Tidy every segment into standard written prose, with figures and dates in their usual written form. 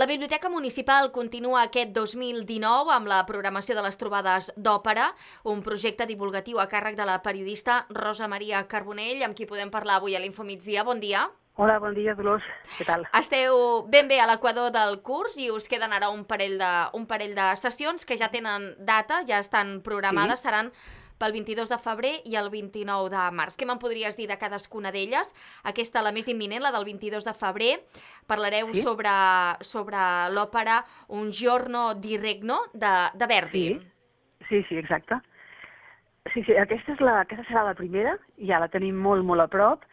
La Biblioteca Municipal continua aquest 2019 amb la programació de les trobades d'òpera, un projecte divulgatiu a càrrec de la periodista Rosa Maria Carbonell, amb qui podem parlar avui a l'Infomigdia. Bon dia. Hola, bon dia, Dolors. Què tal? Esteu ben bé a l'equador del curs i us queden ara un parell de sessions que ja tenen data, ja estan programades, Sí, seran pel 22 de febrer i el 29 de març. Què me'n podries dir de cadascuna d'elles? Aquesta, la més imminent, la del 22 de febrer, parlareu sí, sobre l'òpera Un giorno di Regno de Verdi. sí, sí, exacte. Sí, aquesta serà la primera, ja la tenim molt, molt a prop,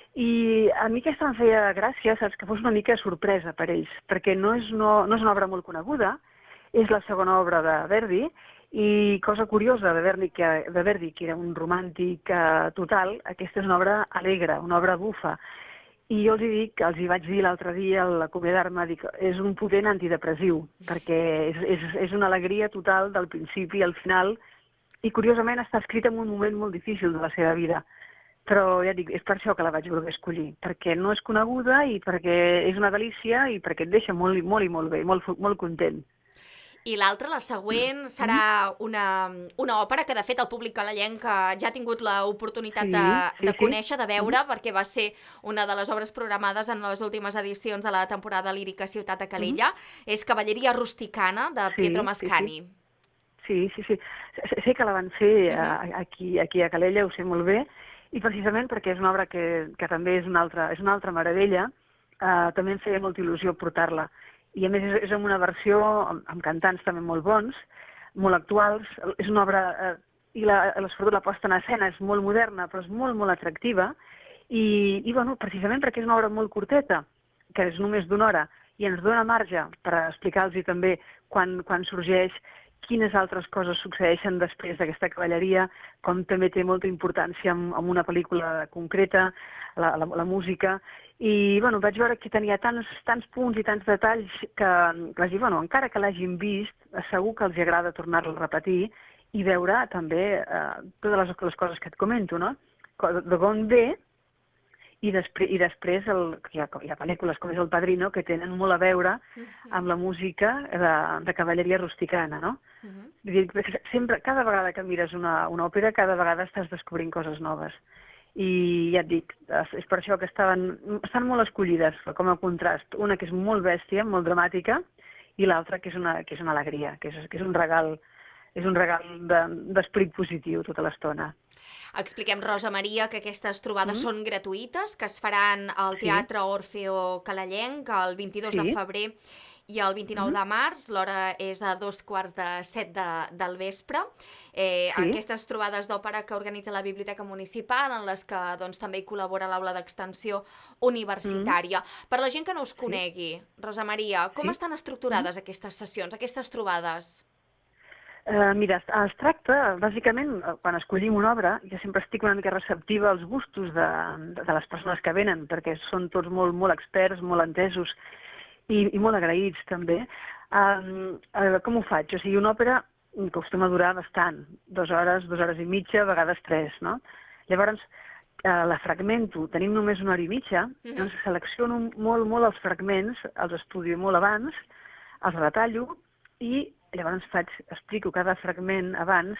i a mi aquesta em feia gràcia, saps, que fos una mica sorpresa per ells, perquè no és una obra molt coneguda, és la segona obra de Verdi, i cosa curiosa de Verdi, que era un romàntic total, aquesta és una obra alegre, una obra bufa. I jo els hi vaig dir l'altre dia al acomiadar-me, dic, és un potent antidepressiu, perquè és una alegria total del principi al final, i curiosament està escrita en un moment molt difícil de la seva vida. Però ja dic, és per això que la vaig voler escollir, perquè no és coneguda i perquè és una delícia i perquè et deixa molt, molt i molt bé, molt content. I l'altra, la següent, serà una òpera que, de fet, el públic calalenc ja ha tingut l'oportunitat Sí, de sí, sí. conèixer, de veure, perquè va ser una de les obres programades en les últimes edicions de la temporada lírica Ciutat a Calella. És Cavalleria rusticana, de Pietro Sí, sí, sí. Mascagni. Sí, sí, sí. Sé que la van fer Mhm. aquí a Calella, ho sé molt bé, i precisament perquè és una obra que també és una altra meravella, també em feia molta il·lusió portar-la. I a més és en una versió amb cantants també molt bons, molt actuals. És una obra, sobretot la posta en escena és molt moderna, però és molt, molt atractiva. I bueno, precisament perquè és una obra molt curteta, que és només d'una hora, i ens dona marge per explicar-los també quan sorgeix, quines altres coses succeeixen després d'aquesta cavalleria, com també té molta importància en una pel·lícula concreta, la música, i bueno, vaig veure que tenia tants punts i tants detalls que vaig dir, bueno, encara que l'hagin vist, segur que els agrada tornar-lo a repetir i veure també totes les coses que et comento, no? De on ve, i després hi ha pel·lícules com és El Padrino que tenen molt a veure amb la música de cavalleria rusticana, no? Mhm. Vull dir, sempre, cada vegada que mires una òpera, cada vegada estàs descobrint coses noves. I ja et dic, és per això que estan molt escollides com a contrast. Una que és molt bèstia, molt dramàtica, i l'altra que és una alegria, que és un regal, d'esperit positiu tota l'estona. Expliquem, Rosa Maria, que aquestes trobades Mm? són gratuïtes, que es faran al Sí, Teatre Orfeo Calalenc el 22 de sí. febrer i el 29 Mm? de març. L'hora és a 2:45 del vespre. Sí. Aquestes trobades d'òpera que organitza la Biblioteca Municipal, en les que doncs, també hi col·labora l'Aula d'Extensió Mm? Universitària. Per la gent que no us Sí, conegui, Rosa Maria, com sí. estan Mm? estructurades aquestes sessions, aquestes trobades? Mira, es tracta, bàsicament, quan escollim una obra, jo sempre estic una mica receptiva als gustos de les persones que venen, perquè són tots molt, molt experts, molt entesos i molt agraïts, també. Com ho faig? O sigui, una òpera acostuma a durar bastant, 2 hores i mitja, a vegades 3, no? Llavors, la fragmento, tenim només 1 hora i mitja, Mhm. doncs selecciono molt, molt els fragments, els estudio molt abans, els retallo i llavors explico cada fragment abans,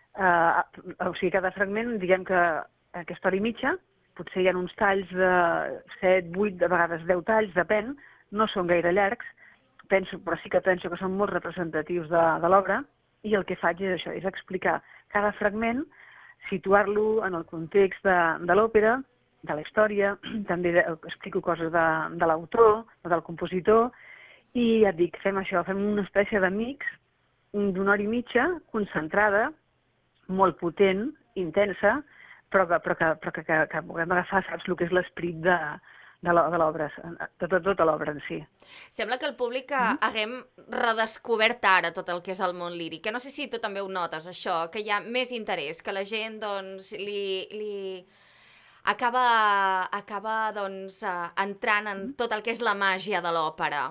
o sigui, cada fragment, diguem que aquesta hora i mitja, potser hi ha uns talls de 7, 8, de vegades 10 talls, depèn, no són gaire llargs, però sí que penso que són molt representatius de l'obra, i el que faig és això, és explicar cada fragment, situar-lo en el context de l'òpera, de la història, també explico coses de l'autor o del compositor, i ja et dic, fem això, fem una espècie de mix d'1 hora i mitja, concentrada, molt potent, intensa, però que puguem agafar, saps, el que és l'esperit de l'obra, de tota l'obra en si. Sembla que el públic Mm? haguem redescobert ara tot el que és el món líric, que no sé si tu també ho notes, això, que hi ha més interès, que la gent, doncs, li acaba doncs, entrant en tot el que és la màgia de l'òpera.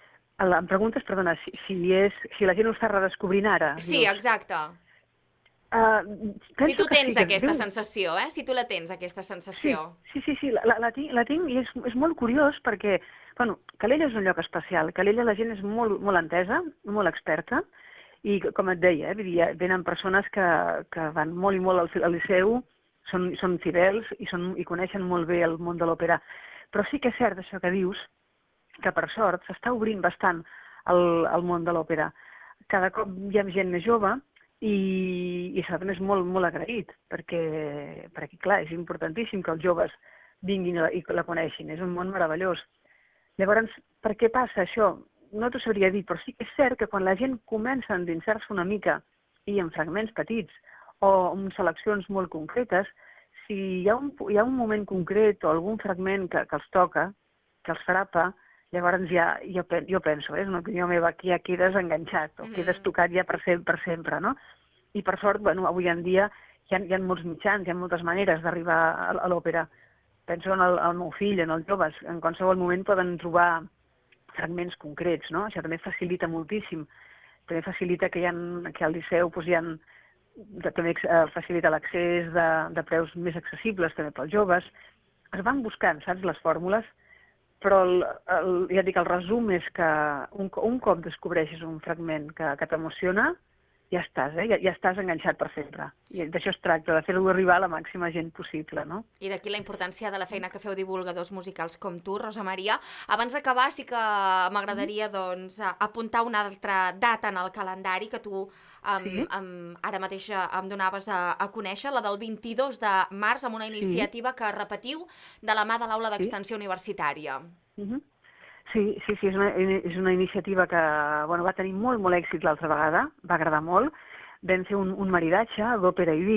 Em preguntes, perdona, si la gent ho està redescobrint ara, Sí, dius? exacte. Si Penso tu que sí, tens que aquesta sensació, Si tu la tens, aquesta sí, sensació. sí, la tinc i és molt curiós perquè, bueno, Calella és un lloc especial. Calella la gent és molt entesa, molt experta, i com et deia, vull dir, venen persones que van molt i molt al Liceu, són fidels i coneixen molt bé el món de l'òpera. Però sí que és cert això que dius, que per sort s'està obrint bastant el món de l'òpera. Cada cop hi ha gent més jove i això també és molt agraït, perquè clar, és importantíssim que els joves vinguin i la coneixin, és un món meravellós. Llavors, per què passa això? No t'ho sabria dir, però sí que és cert que quan la gent comença a endinsar-se una mica i en fragments petits o en seleccions molt concretes, si hi ha un moment concret o algun fragment que els toca, que els frapa, llavors jo penso, és una opinió meva, que ja quedes enganxat o quedes tocat ja per sempre, no? I per sort, bueno, avui en dia hi ha molts mitjans, hi ha moltes maneres d'arribar a l'òpera. Penso en el meu fill, en els joves, en qualsevol moment poden trobar fragments concrets, no? Això també facilita moltíssim. També facilita que al Liceu també facilita l'accés de preus més accessibles també pels joves. Es van buscant, saps, les fórmules, però ja dic, el resum és que un cop descobreixes un fragment que t'emociona, ja estàs, ja estàs enganxat per sempre. I d'això es tracta, de fer-ho arribar a la màxima gent possible, no? I d'aquí la importància de la feina que feu divulgadors musicals com tu, Rosa Maria. Abans d'acabar, sí que m'agradaria doncs, apuntar una altra data en el calendari que tu ara mateix em donaves a conèixer, la del 22 de març, amb una iniciativa que repetiu de la mà de l'Aula d'Extensió Universitària. Sí, és una iniciativa que va tenir molt èxit l'altra vegada, va agradar molt. Vam fer un maridatge d'òpera i vi,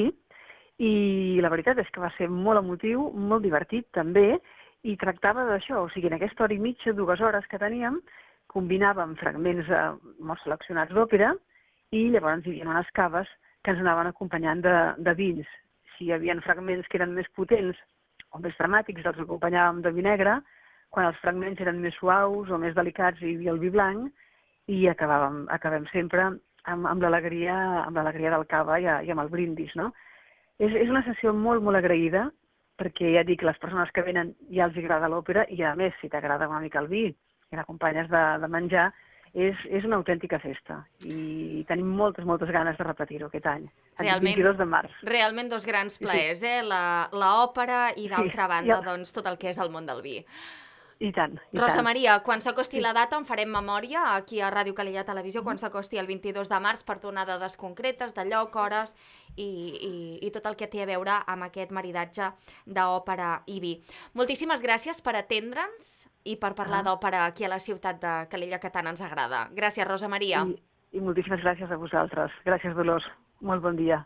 i la veritat és que va ser molt emotiu, molt divertit també, i tractava d'això, o sigui, en aquesta hora i mitja, 2 hores que teníem, combinàvem fragments molt seleccionats d'òpera, i llavors hi havia unes caves que ens anaven acompanyant de vins. Si hi havia fragments que eren més potents o més dramàtics, els acompanyàvem de vi negre. Quan els fragments eren més suaus o més delicats hi havia el vi blanc, i acabem sempre amb l'alegria del cava i amb el brindis, no? És una sessió molt agraïda, perquè ja dic, les persones que venen ja els agrada l'òpera, i a més, si t'agrada una mica el vi i l'acompanyes de menjar, és una autèntica festa. I tenim moltes ganes de repetir-ho aquest any, el 22 de març. Realment dos grans plaers, l'òpera i d'altra banda, doncs, tot el que és el món del vi. I tant. Rosa Maria, quan s'acosti la data en farem memòria aquí a Ràdio Calella Televisió, quan s'acosti el 22 de març, per donar dades concretes de lloc, hores i tot el que té a veure amb aquest maridatge d'òpera i vi. Moltíssimes gràcies per atendre'ns i per parlar d'òpera aquí a la ciutat de Calella, que tant ens agrada. Gràcies, Rosa Maria. I moltíssimes gràcies a vosaltres. Gràcies, Dolors. Molt bon dia.